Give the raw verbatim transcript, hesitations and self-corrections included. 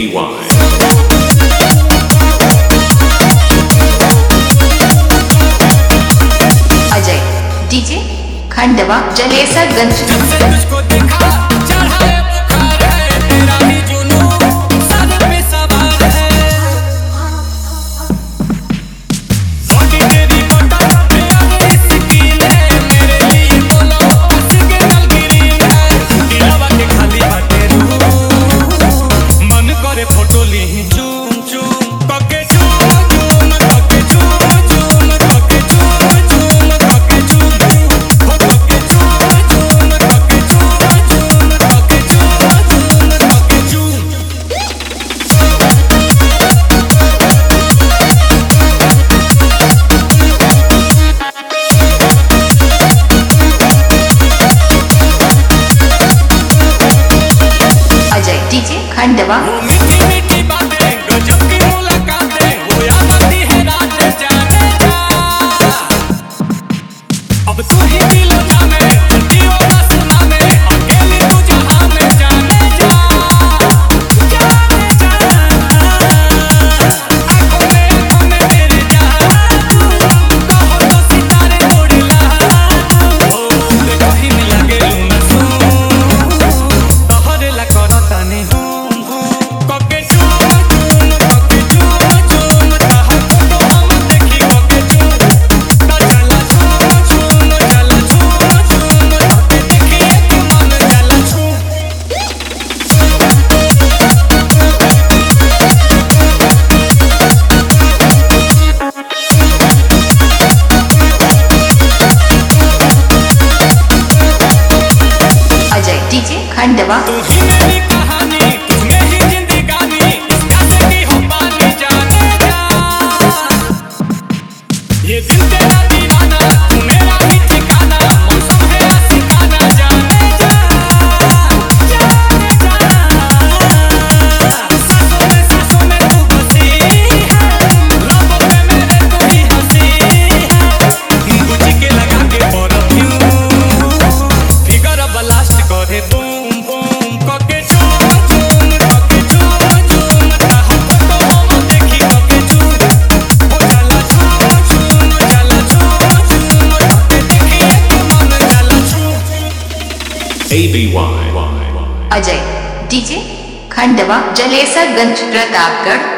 Ajay DJ Khandwa Jalesarganj. Ajay DJ Khandwa. मीठी मीठी बातें गजब की मुलाकातें वो याद आती है रात जाने जा। अब तू ही दिल जाने बनती हो बस नामे अकेली तू जहां में जाने जा जाने जा। आँखों में आँखों में तेरे जादू कहो तो सितारे तोड़ ला ओ देखो ही में लगे लूना सू तोहरे ला करता नहीं हूँ अजय डीजे खंडवा। तू ही मेरी कहानी तुझमें ही जिंदगानी प्यासे की हो पानी जाने जा। ये दिल तेरा दीवाना तू मेरा ही ठिकाना मौसम है आशिकाना जाने जा जाने जा। सांसों में सांसों में तू बसी है लबों पे मेरे तू ही हंसी है गुची के लगा के परफ्यूम फिगर ब्लास्ट करे बूम बूम कके चूम चूम कके चूम चूम चाहो तो हम देखी कके चूम हो जाला चूम चूम जाला चूम चूम कके देखी एक मन जाला चूम। अजय डीजे खंडवा जलेसरगंज प्रतापगढ़।